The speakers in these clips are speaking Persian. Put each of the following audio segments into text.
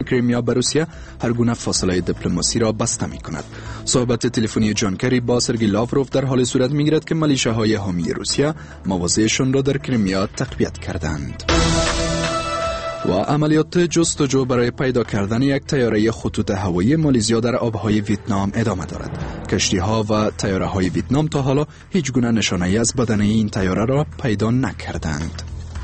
کریمیا به روسیه هر گونه فاصله دیپلماسی را بسته می‌کند. صحبت تلفنی جان کری با سرگئی لاوروف در حال صورت می‌گیرد که میلیشیاهای حامی روسیه مواضعشان را در کریمیا تقویت کردند. و عملیات جستجو برای پیدا کردن یک طیاره خطوط هوایی مالزیا در آبهای ویتنام ادامه دارد. کشتی‌ها و طیاره‌های ویتنام تا حالا هیچ گونه نشانه‌ای از بدنه این طیاره را پیدا نکردند.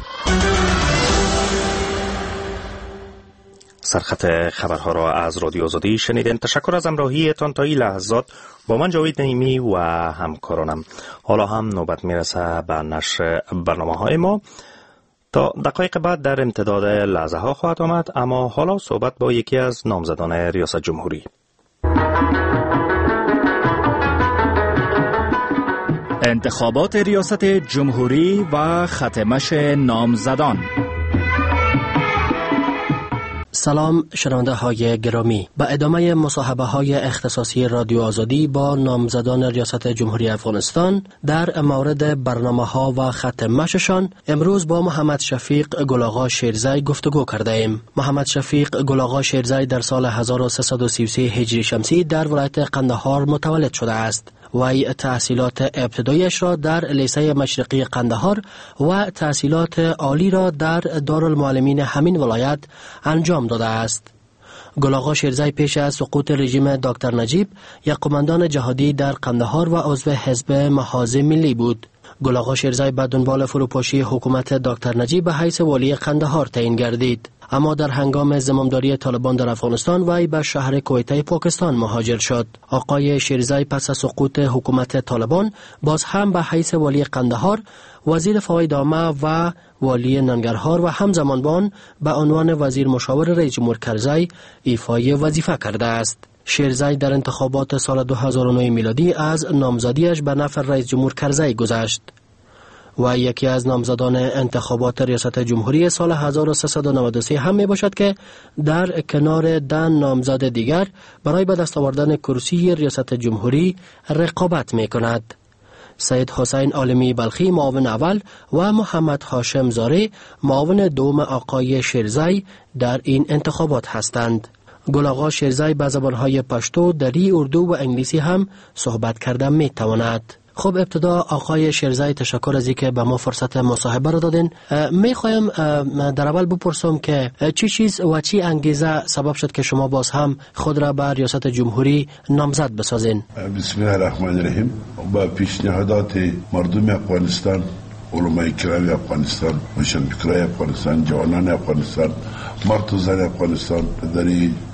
سرخط خبرها را از رادیو آزادی شنیدین. تشکر از همراهیتان تا این لحظات با من جاوید نعیمی و همکارانم. حالا هم نوبت میرسه به نشر برنامه‌های ما. تا دقایق بعد در امتداد لحظه ها خواهد آمد، اما حالا صحبت با یکی از نامزدان ریاست جمهوری. انتخابات ریاست جمهوری و ختمش نامزدان. سلام شنونده های گرامی، به ادامه مصاحبه های اختصاصی رادیو آزادی با نامزدان ریاست جمهوری افغانستان در مورد برنامه ها و ختمششان، امروز با محمد شفیق گل شیرزی گفتگو کرده ایم. محمد شفیق گل شیرزی در سال 1333 هجری شمسی در ولایت قندهار متولد شده است. وی تحصیلات ابتدایش را در لیسه مشرقی قندهار و تحصیلات عالی را در دارالمعلمین همین ولایت انجام داده است. گل شیرزی پیش از سقوط رژیم دکتر نجیب یک قماندان جهادی در قندهار و عضو حزب محاذ ملی بود. گل شیرزی به دنبال فروپاشی حکومت دکتر نجیب به حیث والی قندهار تعیین گردید، اما در هنگام زمامداری طالبان در افغانستان وی به شهر کویته پاکستان مهاجر شد. آقای شیرزی پس از سقوط حکومت طالبان باز هم به حیث والی قندهار، وزیر فواید عامه و والی ننگرهار و همزمان با آن به عنوان وزیر مشاور رئیس جمهور کرزی ایفای وظیفه کرده است. شیرزی در انتخابات سال 2009 میلادی از نامزدیش به نفع رئیس جمهور کرزی گذشت و یکی از نامزدان انتخابات ریاست جمهوری سال 1393 هم می باشد که در کنار 10 نامزد دیگر برای به دست آوردن کرسی ریاست جمهوری رقابت می کند. سید حسین عالمی بلخی معاون اول و محمد هاشم زاره معاون دوم آقای شیرزی در این انتخابات هستند. گل آقا شیرزی به زبانهای پشتو، دری، اردو و انگلیسی هم صحبت کرده می تواند. خب ابتدا آقای شیرزی تشکر از اینکه به ما فرصت مصاحبه را دادین. میخوایم در اول بپرسم که چی چیز و چی انگیزه سبب شد که شما باز هم خود را به ریاست جمهوری نامزد بسازین؟ بسم الله الرحمن الرحیم. با پیشنهادات مردم افغانستان، علمای کرام افغانستان، روشنفکرای افغانستان، جوانان افغانستان، مرد و زن افغانستان، در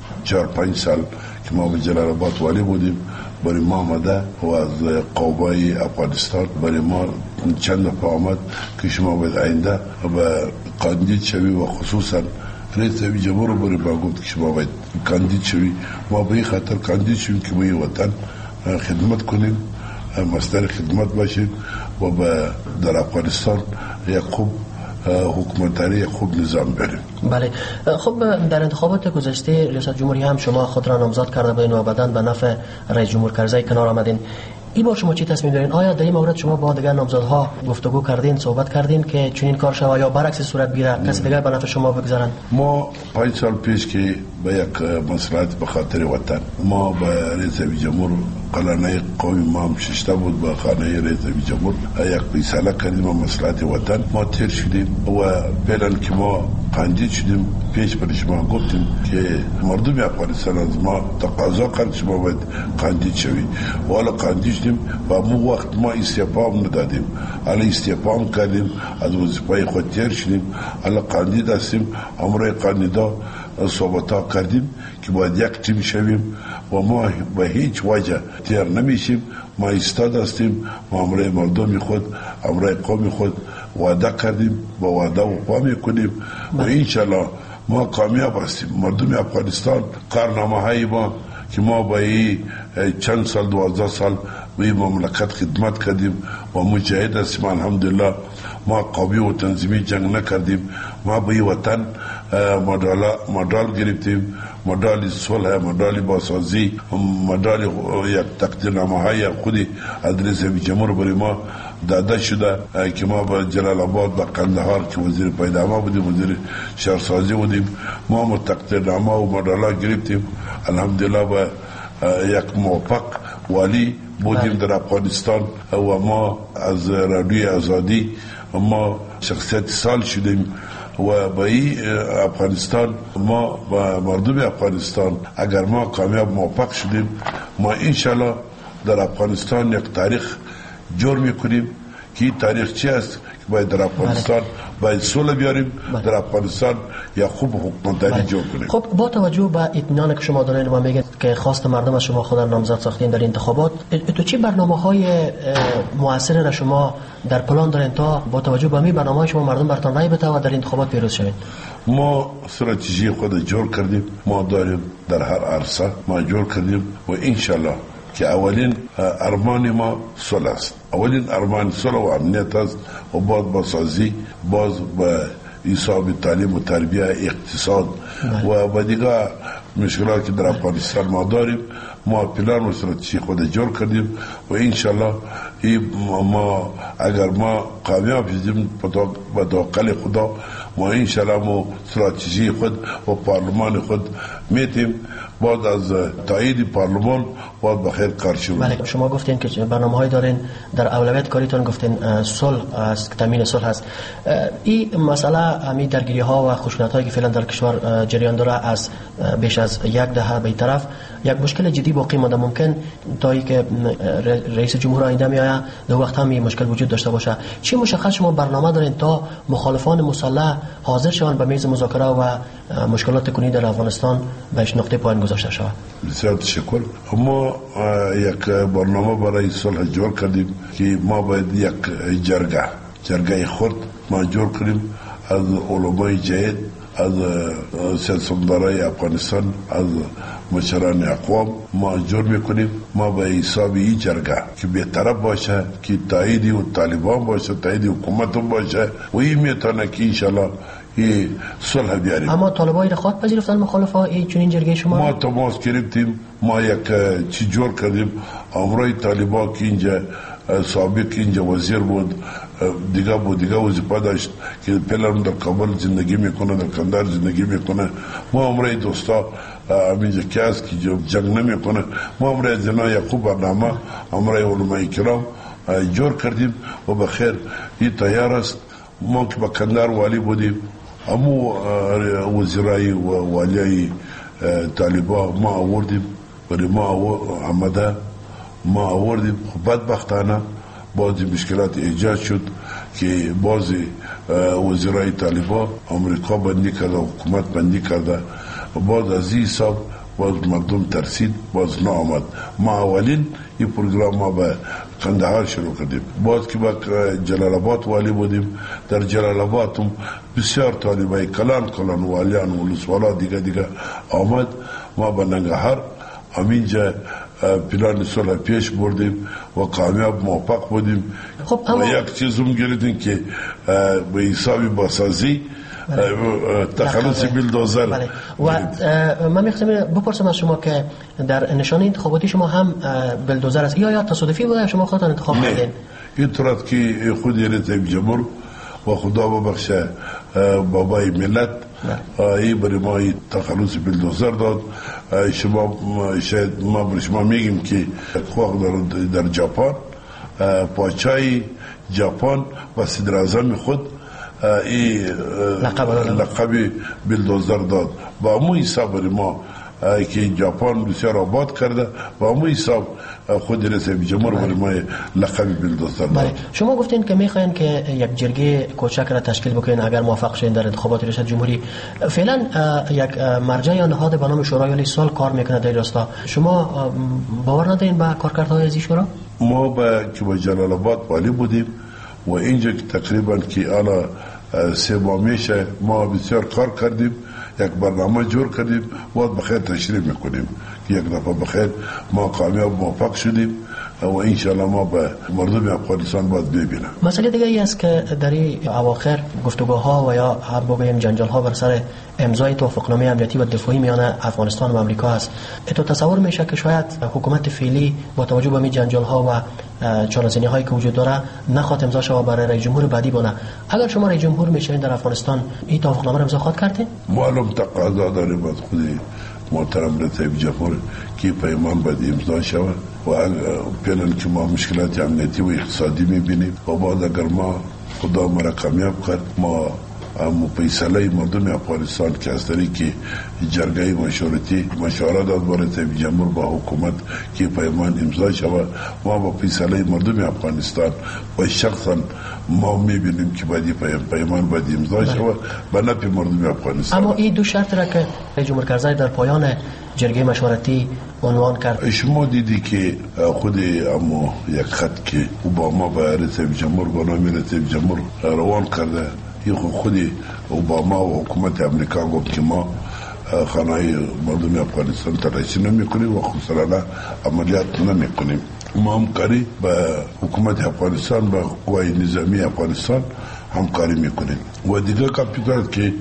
4-5 سال که ما به جلال آباد والی بودیم، برای ما آمده و از قوای افغانستان برای ما چند دفعه آمد که شما باید آینده و کاندید شوی و خصوصا رئیس جمهور برای ما گفت که شما باید کاندید شوی. ما به این خاطر کاندید شویم که به وطن خدمت کنیم، مصدر خدمت باشیم و در افغانستان یک خوب حکومتداری خوب نظام بریم. بله. خب در انتخابات گذشته ریاست جمهوری هم شما خود را نامزد کرده بودین و بعداً به نفع رئیس جمهور کرزی کنار آمدین. این بار شما چی تصمیم دارین؟ آیا در این مورد شما با دیگر نامزدها گفتگو کردین، صحبت کردین که چنین کار شود یا برعکس صورت بگیره کسی دیگر به نفع شما بگذارن؟ ما 5 سال پیش که به یک مصلحت به خاطر وطن ما به رئیس جمهور قلانه قومی ما هم ششته بود، با خانه رئیس جمهور یک فیصله کردیم و مصلحت وطن ما تیر شدیم و فعلا که ما کاندید شدیم پیش پر شما گفتیم که مردم افغانستان از ما تقاضا کرد شما باید کاندید شوی و حالا کاندید شدیم و مو وقت ما استعفا هم ندادیم، حالا استعفا هم کردیم، از وظیفه خود تیر شدیم، حالا کاندید هستیم. امروز کاندیدا صحبت ها کردیم که باید یک تیم شویم و ما به هیچ وجه تیر نمیشیم. ما ایستاد هستیم، ما امروز مردم خود، امروز قوم خود وعده کردیم، با وعده وفا میکنیم و انشالله ما کامیاب هستیم. مردم افغانستان کارنامه های ما که ما با این چند سال 12 سال به این مملکت خدمت کردیم و مجاهد هستیم الحمدلله ما قوی و تنظیمی جنگ نکردیم. ما به این وطن مدال گرفتیم، مدال صلح، مدال بازسازی، مدال یک تقدیرنامه های خودی از رئیس جمهور برای ما داده شده که ما به جلال آباد و قندهار که وزیر پیداما بودیم، وزیر شهرسازی بودیم، ما تقدیرنامه و مدال گرفتیم. الحمدلله به یک موفق والی بودیم در افغانستان و ما از رادیوی آزادی ما شخصیت سال شدیم و با این افغانستان ما با مردم افغانستان اگر ما کامیاب موفق شدیم، ما انشالله در افغانستان یک تاریخ جور میکنیم که این تاریخ چی است که باید در افغانستان باید صلح بیاریم، در افغانستان یا خوب حکومتداری جور کنیم. خب با توجه به اطمینانی که شما دارین و میگید که خواست مردم از شما خود نامزد ساختین در انتخابات، تو چه برنامه‌های موثر را شما در پلان دارین تا با توجه به همین برنامه‌های شما مردم برتان رای بده و در انتخابات پیروز شوین؟ ما استراتژی خود جور کردیم، ما داریم در هر عرصه ما جور کردیم و انشالله که اولین ارمان ما صلح است، اولین ارمان صلح و امنیت است و باز بازسازی، باز به حساب تعلیم و تربیه، اقتصاد و با دیگه مشکلات که در افغانستان ما داریم. ما پلان و استراتژی خود جور کردیم و انشالله ما اگر ما کامیاب شدیم با توکل خدا، ما انشالله ما استراتژی خود و پارلمان خود میتیم بعد از تایید پارلمان باید بخیر کار شروع. بله، شما گفتین که برنامه‌های دارین، در اولویت کاریتون گفتین صلح است، تامین صلح است. این مسئله همین درگیری‌ها و خشونت‌هایی که فعلا در کشور جریان داره از بیش از یک دهه به طرف یک مشکل جدی باقی مانده. ممکن تا اینکه رئیس جمهور آینده میآید در وقت هم این مشکل وجود داشته باشه. چی مشخص شما برنامه دارین تا مخالفان مسلح حاضر شوند به میز مذاکره و مشکلات کنونی در افغانستان بهش نقطه پایان گذاشته شود؟ بسیار تشکر. ما یک برنامه برای صلح جور کردیم که ما باید یک جرگه خرد ما جور کنیم از علمای جهاد، از سیاستمدارای افغانستان، از مشران اقوام ما جور میکنیم. ما به حساب این جرگه که بی‌طرف باشه، که تایید و طالبان باشه، تایید حکومت باشه و این میتونه که انشالله این صلح بیاریم. اما طالبای رخوت پذیرفتن مخالفا این چنین جرگه شما؟ ما تماس گرفتیم، ما یک چی جور کردیم. امروی طالبا که اینجا سابق اینجا وزیر بود، دیگه وظیفه داشت که پلان در کابل زندگی میکنه، در کندهار زندگی میکنه. ما امروی دوستا همینجا که است که جنگ نمیکنه. ما امروی زنا یعقوب برنامه امروی علمای کرام جور کردیم و بخیر این تیار است. ما که با کندهار والی بودیم، امو وزیرای و والیای طالبا ما آوردیم، برای ما آمده ما آوردیم. بدبختانه بعضی مشکلات ایجاد شد که بعضی وزیرای طالبا امریکا بندی کرده، حکومت بندی کرده. بعد از این حساب باز مردم ترسید، باز نآمد. ما اولین این پروگرام ما به قندهار شروع کردیم. باز که با جلال آباد والی بودیم، در جلال آباد هم بسیار طالبای کلان والیان و ولسوالا دیگه آمد. ما به ننگرهار همینجا پلان صلح پیش بردیم و کامیاب موفق بودیم. خب و یک چیزم گرفتیم که به حسابی بازسازی تخلص بیلدوزر. بله. و من میخواستم بپرسم از شما که در نشانه انتخاباتی شما هم بیلدوزر است یا تصادفی بوده شما خودتان انتخاب کردین؟ این طورت که خود رئیس جمهور و خدا ببخشه بابای ملت این برای ما تخلص بیلدوزر داد. شاید ما برای شما میگیم که خواهد در ژاپن پاچای ژاپن و صدر اعظم خود این لقب بیلدوزر داد. با همون حساب برای ما که ژاپن بسیار آباد کرده و همون حساب خود رئیس جمهور برای ما لقب بیلدوزر داد. شما گفتین که میخواین که یک جرگه کوچک را تشکیل بکنین اگر موفق شین در انتخابات ریاست جمهوری. فعلا یک مرجع یا نهاد به نام شورای عالی صلح کار میکنه در راستا. شما باور ندارین به کارکردهای از این شورا؟ ما با جلال آباد والی بودیم و اینجا که تقریبا که حالا 3 ماه میشه ما بسیار کار کردیم، یک برنامه جور کردیم. باید بخیر تشریح میکنیم که یک دفعه بخیر ما کامیاب موفق شدیم و انشالله ما به مردم افغانستان باید ببینم. مسئله دیگه ای است که در این اواخر گفتگوها و یا هر بگویم جنجال ها بر سر امضای توافقنامه امنیتی و دفاعی میان افغانستان و آمریکا است. تو تصور میشه که شاید حکومت فعلی با توجه به این جنجال ها و چالش‌زنی هایی که وجود داره نخواد امضا شود برای رئیس جمهور بعدی بونه. اگر شما رئیس جمهور میشین در افغانستان این توافقنامه را امضا خواهد کردین؟ معلوم تقاضا داریم از خود محترم رئیس جمهور که پیمان باید امضا شود و پیانن که ما مشکلات امنیتی و اقتصادی میبینیم و بعد اگر ما خدا مرا کامیاب کرد ما فیصله مردم افغانستان که از طریق جرگه مشورتی مشورت داد با رئیس جمهور با حکومت که پیمان امضا شود ما با فیصله مردم افغانستان و شخصا ما میبینیم که باید پیمان باید امضا شود به نفع مردم افغانستان. اما این دو شرط را که رئیس جمهور کرزی در پایان جرگه مشورتی عنوان کرد، شما دیدی که خود اما یک خط که اوباما به رئیس جمهور با نام رئیس جمهور روان کرده، این خود اوباما و حکومت امریکا گفت که ما خانه مردم افغانستان تلاشی نمی کنیم و خصوصا عملیات نمی کنیم. ما همکاری به حکومت افغانستان به قوای نظامی افغانستان همکاری میکنیم و دیگه کاپیتال که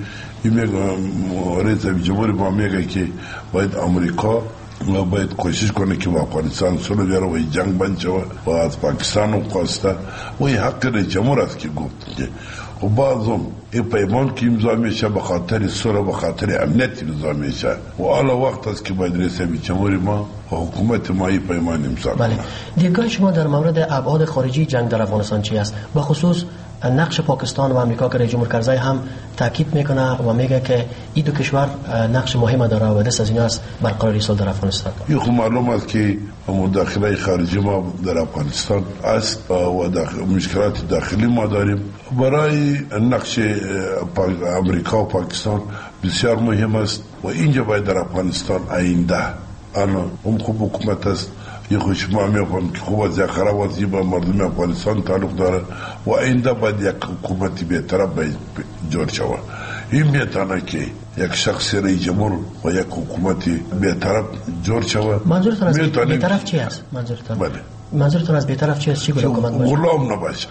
رئیس جمهور ما میگه که باید امریکا و باید کوشش کنه که با افغانستان صلح بیاره و جنگ بند شود و از پاکستان هم خواسته و این حق رئیس جمهور است که گفت که و بعضم این پیمان که امضا میشه به خاطر صلح به خاطر امنیت امضا میشه و حالا وقت است که باید رئیس جمهور ما و حکومت ما این پیمان امضا کنه. دیدگاه شما در مورد ابعاد خارجی جنگ در افغانستان چی است؟ به خصوص نقش پاکستان و آمریکا که رئیس جمهور کرزی هم تاکید میکنه و میگه که این دو کشور نقش مهم داره و دست از اینا است برقراری صلح در افغانستان. این خب معلوم است که مداخله خارجی ما در افغانستان است و مشکلات داخلی ما داریم. برای نقش امریکا و پاکستان بسیار مهم است و اینجا باید در افغانستان آینده هم خوب حکومت است یه خوش ما میفهم که خوب از یک خراب وضعی با مردم افغانستان تعلق داره و آینده باید یک حکومتی بهتر باید جور شود. این میتونه که یک شخص رئیس جمهور و یک حکومتی بهتر جور شود. منظورتون از بی‌طرف چی است؟ منظورتون از بی‌طرف چی است؟ چی گونه حکومت باشه؟ غلام نباشه.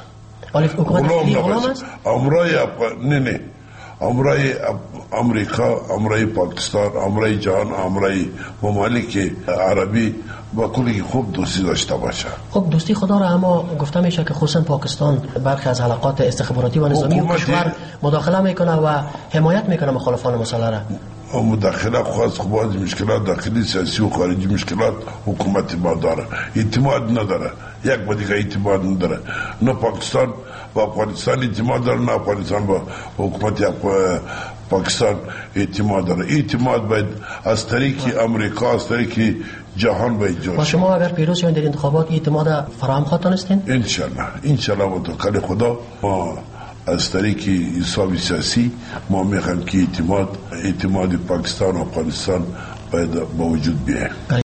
غلام است؟ نه امرای امریکا، امرای پاکستان، امرای جهان، امرای ممالک عربی با کلی خوب دوستی داشته باشه. خب دوستی خدا را، اما گفته میشه که خصوصا پاکستان برخی از حلقات استخباراتی و نظامی کشور مداخله میکنه و حمایت میکنه مخالفان مسئله را. مداخله خاص خوبات مشکلات داخلی سیاسی و خارجی مشکلات حکومت ما داره، اعتماد نداره، یک با دیگه اعتماد نداره. نه پاکستان با افغانستان اعتماد داره، نه افغانستان با حکومت پاکستان اعتماد داره. اعتماد باید از طریق امریکا، از طریق جهان باید جوش. و شما اگر پیروز شوید در انتخابات اعتماد فراهم خواهید داشتین؟ انشالله و توکل خدا ما از طریق حساب سیاسی ما میخوایم که اعتماد پاکستان و افغانستان باید با وجود بیاید.